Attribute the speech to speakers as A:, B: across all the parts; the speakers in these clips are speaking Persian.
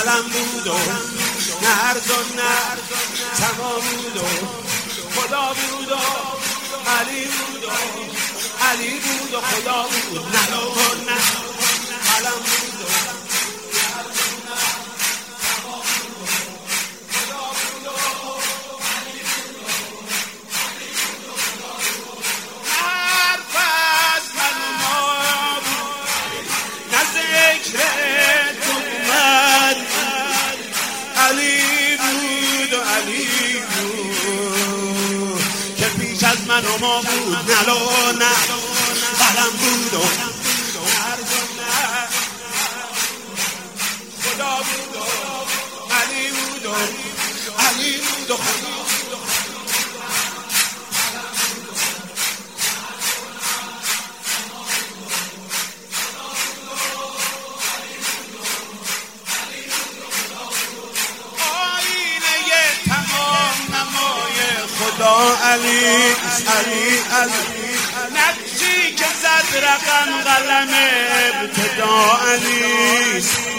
A: قلم بود و نرز و نه تمام بود و خدا بود و علی بود و علی بود و خدا بود نه و نه قلم بود و من و ما بود نلو نه قلم بود و خدا بود و علی بود و علی بود و خدا آینه تمام نمای خدا علی علی نقشی که زد رقم قلم ابتدا علی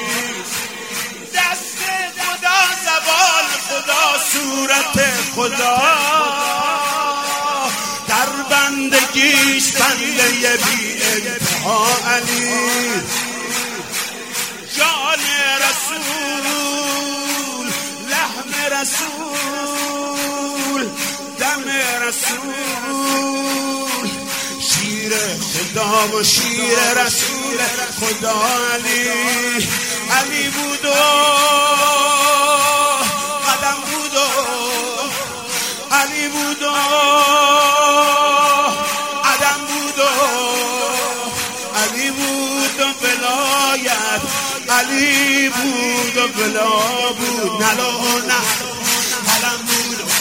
A: دست خدا زبان خدا صورت خدا در بندگیش بنده بی انتها علی جان رسول لحم رسول دم رسول شیر خدا و شیر رسول خدا علی علی بود و قدم بود و علی بود و عدم بود و علی بود و ولایت علی بود و بلا بود نلو نه قلم بود و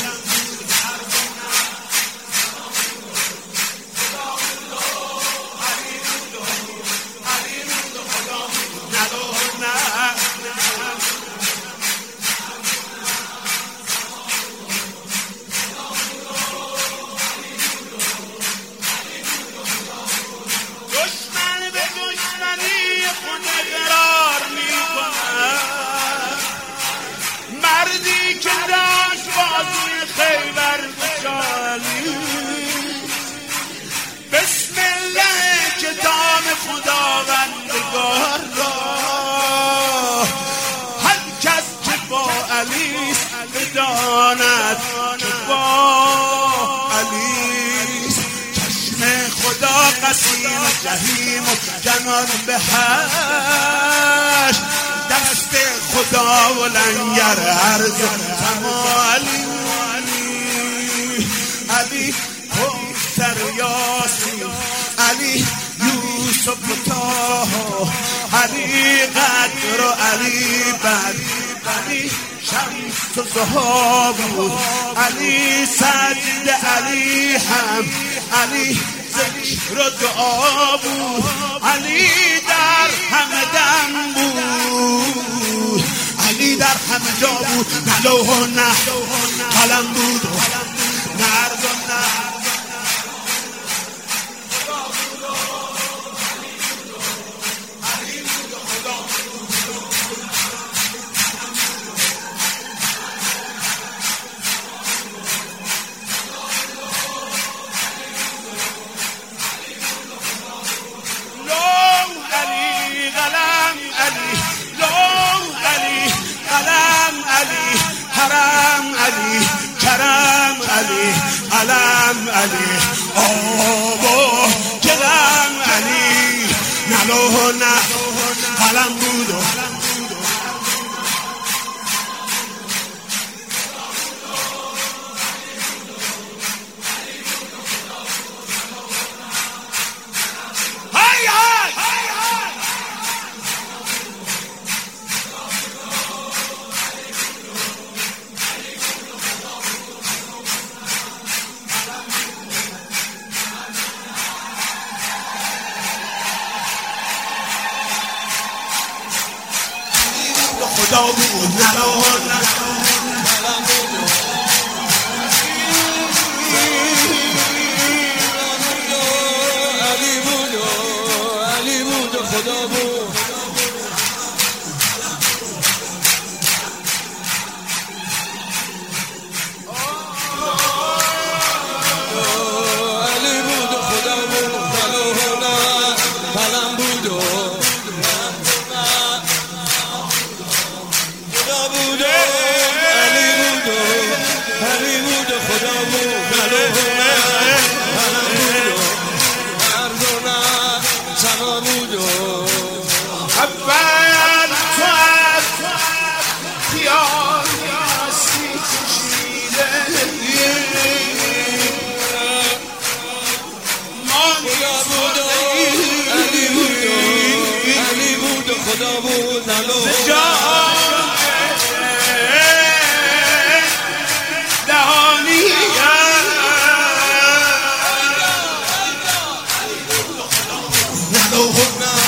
A: مردی که داشت بازوی خیبر بشالی بسم الله کتاب خداوندگار را هر کس که با علیست بداند که با علیست چشم خدا قسیم جهیم و جنان به هشت دست خدا و لنگر عرض تمالی علی کوثر یاسین علی یوسف طه علی قدر و علی بدر علی شمس و ضحی بود علی سجد علی هم علی ذکر و دعا بود علی در همه دم بود علی در همه جا بود نه لوح و نه قلم بود و نه عرض و نه حرم علی کرم علی علم علی آب و گلم علی نلوح و نه قلم بود و خدا بود نلوح و نه
B: علی بود و خدا بود نلو نه